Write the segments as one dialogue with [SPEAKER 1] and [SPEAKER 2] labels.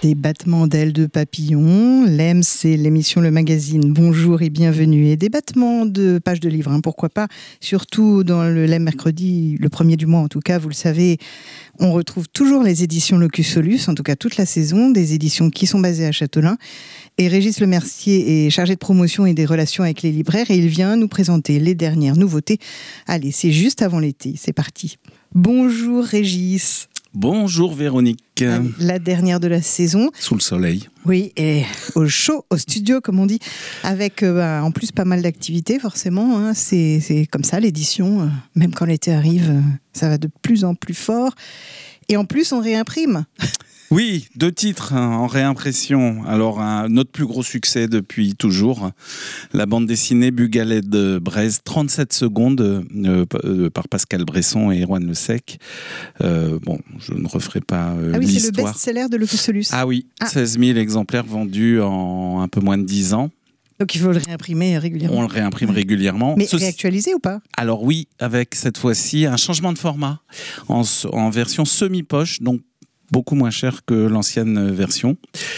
[SPEAKER 1] Des battements d'ailes de papillons. L'EM, c'est l'émission Le Magazine. Bonjour et bienvenue. Et des battements de pages de livres, pourquoi pas. Surtout dans le LEM mercredi, le premier du mois en tout cas, vous le savez, on retrouve toujours les éditions Locus Solus, en tout cas toute la saison, des éditions qui sont basées à Châtelain. Et Régis Lemercier est chargé de promotion et des relations avec les libraires et il vient nous présenter les dernières nouveautés. Allez, c'est juste avant l'été, c'est parti. Bonjour Régis.
[SPEAKER 2] Bonjour Véronique.
[SPEAKER 1] La dernière de la saison.
[SPEAKER 2] Sous le soleil.
[SPEAKER 1] Oui, et au chaud, au studio, comme on dit, avec en plus pas mal d'activités, forcément. C'est comme ça, l'édition, même quand l'été arrive, ça va de plus en plus fort. Et en plus, on réimprime.
[SPEAKER 2] Oui, 2 titres en réimpression. Alors, notre plus gros succès depuis toujours, la bande dessinée Bugalet de Braise, 37 secondes, par Pascal Bresson et Erwan Le Sec. Bon, je ne referai pas l'histoire.
[SPEAKER 1] C'est le best-seller de Locus Solus.
[SPEAKER 2] Ah oui, 16 000 exemplaires vendus en un peu moins de 10 ans.
[SPEAKER 1] Donc il faut le réimprimer régulièrement.
[SPEAKER 2] On le réimprime régulièrement.
[SPEAKER 1] Mais réactualisé ou pas ?
[SPEAKER 2] Alors oui, avec cette fois-ci un changement de format en version semi-poche, donc beaucoup moins cher que l'ancienne version.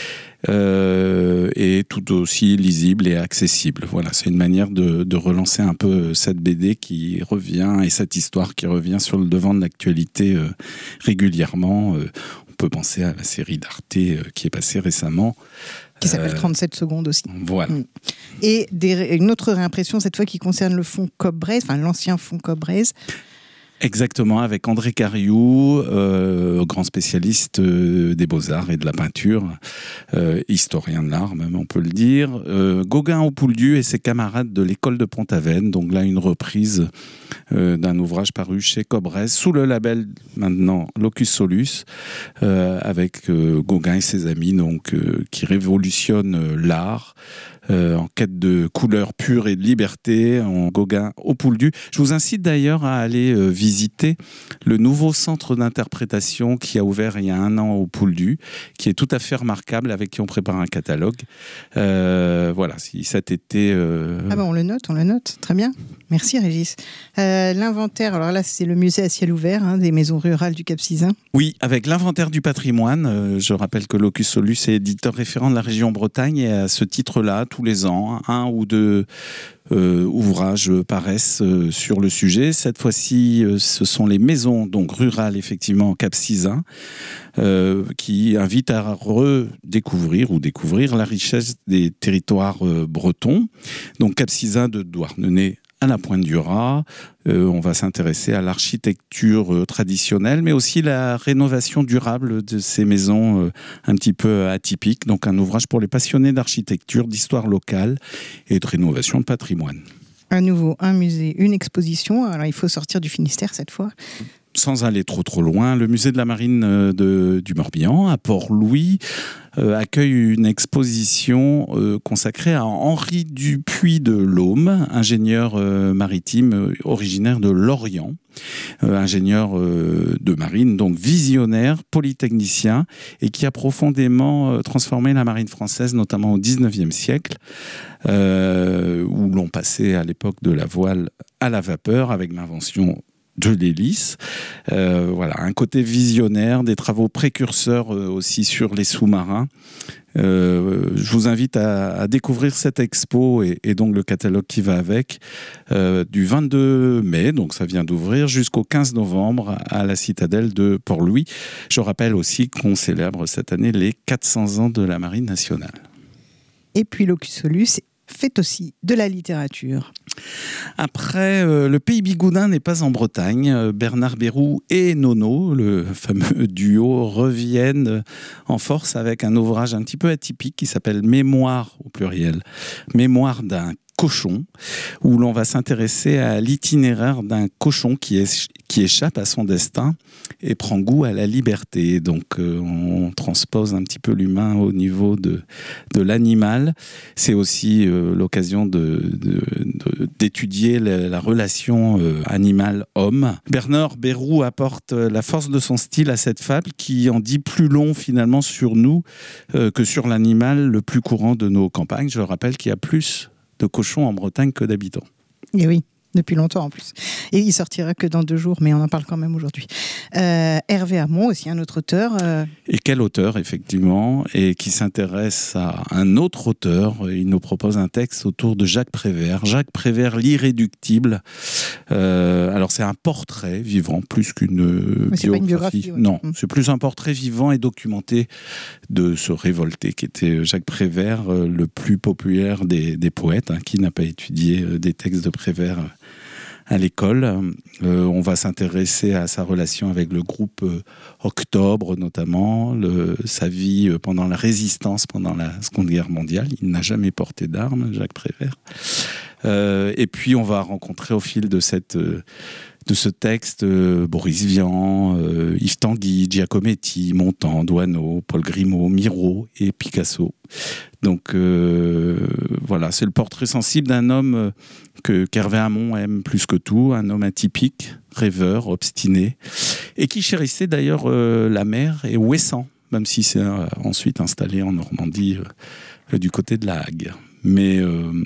[SPEAKER 2] Et tout aussi lisible et accessible. Voilà, c'est une manière de relancer un peu cette BD qui revient et cette histoire qui revient sur le devant de l'actualité régulièrement. On peut penser à la série d'Arte qui est passée récemment.
[SPEAKER 1] Qui s'appelle 37 secondes aussi.
[SPEAKER 2] Voilà.
[SPEAKER 1] Et une autre réimpression, cette fois qui concerne le fonds Coop Braise, enfin l'ancien fonds Coop Braise.
[SPEAKER 2] Exactement, avec André Cariou, grand spécialiste des beaux-arts et de la peinture, historien de l'art même on peut le dire, Gauguin Opouldu et ses camarades de l'école de Pont-Aven, donc là une reprise d'un ouvrage paru chez Coop Braise sous le label maintenant Locus Solus, avec Gauguin et ses amis donc, qui révolutionnent l'art. En quête de couleurs pures et de liberté, en Gauguin Opouldu. Je vous incite d'ailleurs à aller visiter le nouveau centre d'interprétation qui a ouvert il y a 1 an au Opouldu, qui est tout à fait remarquable, avec qui on prépare un catalogue. Voilà, si cet été...
[SPEAKER 1] on le note, très bien. Merci Régis. L'inventaire, alors là c'est le musée à ciel ouvert des maisons rurales du Cap-Sizun.
[SPEAKER 2] Oui, avec l'inventaire du patrimoine. Je rappelle que Locus Solus est éditeur référent de la région Bretagne et à ce titre-là, tous les ans, 1 ou 2 ouvrages paraissent sur le sujet. Cette fois-ci, ce sont les maisons donc rurales, effectivement, Cap-Sizun, qui invitent à redécouvrir ou découvrir la richesse des territoires bretons. Donc Cap-Sizun de Douarnenez à la Pointe du Raz. On va s'intéresser à l'architecture traditionnelle, mais aussi la rénovation durable de ces maisons un petit peu atypiques. Donc un ouvrage pour les passionnés d'architecture, d'histoire locale et de rénovation de patrimoine.
[SPEAKER 1] À nouveau, un musée, une exposition. Alors il faut sortir du Finistère cette fois.
[SPEAKER 2] Sans aller trop loin, le musée de la marine du Morbihan, à Port-Louis, accueille une exposition consacrée à Henri Dupuy de Laume, ingénieur maritime originaire de Lorient, ingénieur de marine, donc visionnaire, polytechnicien, et qui a profondément transformé la marine française, notamment au XIXe siècle, où l'on passait à l'époque de la voile à la vapeur avec l'invention de l'hélice. Voilà, un côté visionnaire, des travaux précurseurs aussi sur les sous-marins. Je vous invite à découvrir cette expo et donc le catalogue qui va avec, du 22 mai, donc ça vient d'ouvrir, jusqu'au 15 novembre à la citadelle de Port-Louis. Je rappelle aussi qu'on célèbre cette année les 400 ans de la Marine nationale.
[SPEAKER 1] Et puis Locus Solus fait aussi de la littérature.
[SPEAKER 2] Après, le Pays Bigoudin n'est pas en Bretagne. Bernard Bérou et Nono, le fameux duo, reviennent en force avec un ouvrage un petit peu atypique qui s'appelle Mémoire, au pluriel, Mémoire d'un cochon, où l'on va s'intéresser à l'itinéraire d'un cochon qui échappe à son destin et prend goût à la liberté. Donc on transpose un petit peu l'humain au niveau de l'animal. C'est aussi l'occasion d'étudier la relation animal-homme. Bernard Bérou apporte la force de son style à cette fable qui en dit plus long finalement sur nous que sur l'animal le plus courant de nos campagnes. Je rappelle qu'il y a plus de cochons en Bretagne que d'habitants.
[SPEAKER 1] Et oui. depuis longtemps en plus. Et il sortira que dans 2 jours, mais on en parle quand même aujourd'hui. Hervé Hamon, aussi un autre auteur.
[SPEAKER 2] Et quel auteur, effectivement, et qui s'intéresse à un autre auteur. Il nous propose un texte autour de Jacques Prévert. Jacques Prévert, l'irréductible. Alors c'est un portrait vivant, plus qu'une biographie.
[SPEAKER 1] Pas une biographie, ouais.
[SPEAKER 2] Non, c'est plus un portrait vivant et documenté de ce révolté qui était Jacques Prévert, le plus populaire des poètes, qui n'a pas étudié des textes de Prévert à l'école. On va s'intéresser à sa relation avec le groupe Octobre, notamment, sa vie pendant la résistance, pendant la Seconde Guerre mondiale. Il n'a jamais porté d'armes, Jacques Prévert. Et puis, on va rencontrer au fil de ce texte Boris Vian, Yves Tanguy, Giacometti, Montand, Doisneau, Paul Grimaud, Miro et Picasso. Donc voilà, c'est le portrait sensible d'un homme qu'Hervé Hamon aime plus que tout, un homme atypique, rêveur, obstiné, et qui chérissait d'ailleurs la mer et Ouessant, même si c'est ensuite installé en Normandie, du côté de la Hague. Mais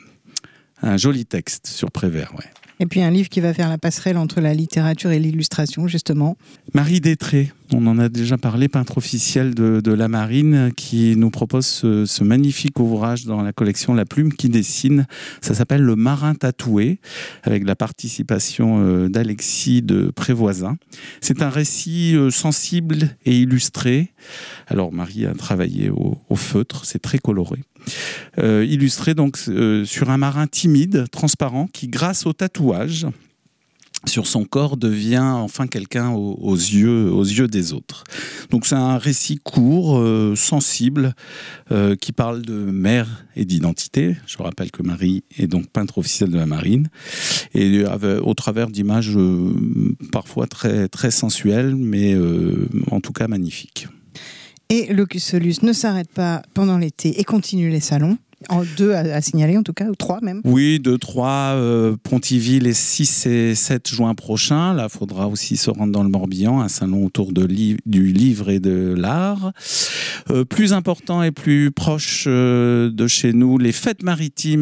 [SPEAKER 2] un joli texte sur Prévert, ouais.
[SPEAKER 1] Et puis un livre qui va faire la passerelle entre la littérature et l'illustration, justement.
[SPEAKER 2] Marie Détré, on en a déjà parlé, peintre officielle de la Marine, qui nous propose ce magnifique ouvrage dans la collection La Plume qui dessine. Ça s'appelle Le Marin tatoué, avec la participation d'Alexis de Prévoisin. C'est un récit sensible et illustré. Alors Marie a travaillé au feutre, c'est très coloré. Illustré donc sur un marin timide, transparent, qui grâce au tatouage sur son corps devient enfin quelqu'un aux yeux des autres. Donc c'est un récit court, sensible, qui parle de mer et d'identité. Je rappelle que Marie est donc peintre officielle de la Marine, et au travers d'images parfois très, très sensuelles, mais en tout cas magnifiques.
[SPEAKER 1] Et Locus Solus ne s'arrête pas pendant l'été et continue les salons. 2 à signaler en tout cas, ou 3 même.
[SPEAKER 2] Oui, 2, 3, Pontivy les 6 et 7 juin prochains. Là, il faudra aussi se rendre dans le Morbihan, un salon autour du livre et de l'art. Plus important et plus proche de chez nous, les fêtes maritimes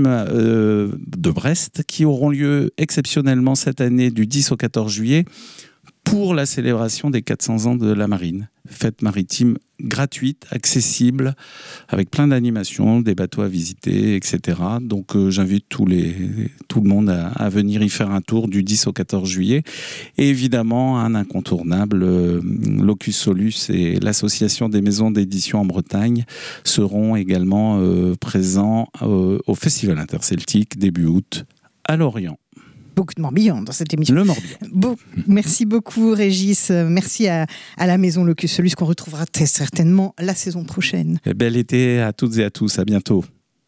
[SPEAKER 2] de Brest, qui auront lieu exceptionnellement cette année du 10 au 14 juillet pour la célébration des 400 ans de la Marine. Fête maritime gratuite, accessible, avec plein d'animations, des bateaux à visiter, etc. Donc j'invite tout le monde à venir y faire un tour du 10 au 14 juillet. Et évidemment, un incontournable, Locus Solus et l'Association des maisons d'édition en Bretagne seront également présents au Festival interceltique début août à Lorient.
[SPEAKER 1] Beaucoup de Morbihan dans cette émission.
[SPEAKER 2] Le Morbihan.
[SPEAKER 1] Merci beaucoup Régis. Merci à la maison Locus Solus qu'on retrouvera très certainement la saison prochaine.
[SPEAKER 2] Bel été à toutes et à tous. À bientôt.